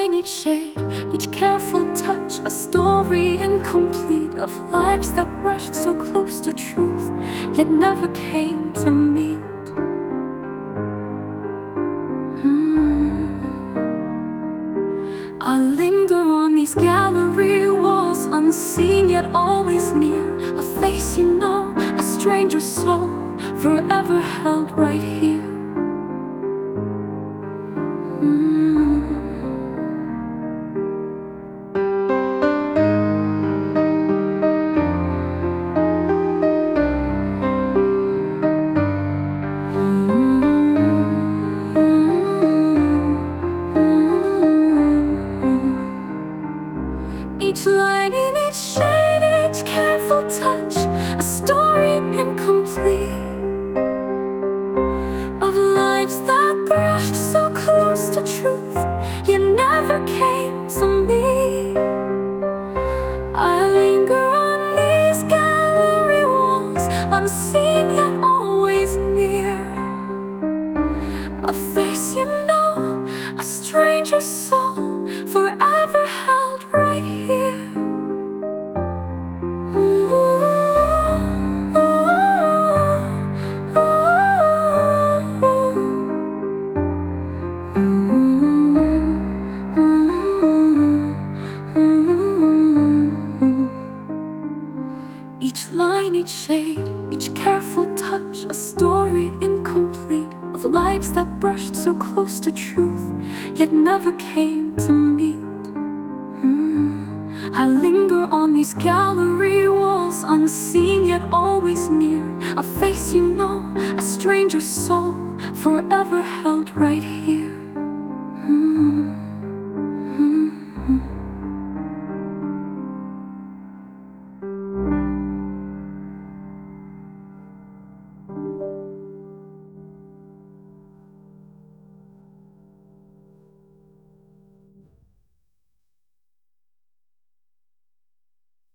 line, each shade, each careful touch, a story incomplete of lives that brushed so close to truth, yet never came to meet. I linger on these gallery walls, unseen yet always near, a face you know, a stranger's soul, forever held right here. Each line in each shade, each careful touch, a story incomplete of lives that brushed so close to truth, yet never came to me. I linger on these gallery walls, unseen yet always near, a face you know, a stranger's soul, forever held right here. Each line, each shade, each careful touch, a story incomplete of lives that brushed so close to truth, yet never came to meet. I linger on these gallery walls, unseen yet always near, a face you know, a stranger's soul, forever held right here.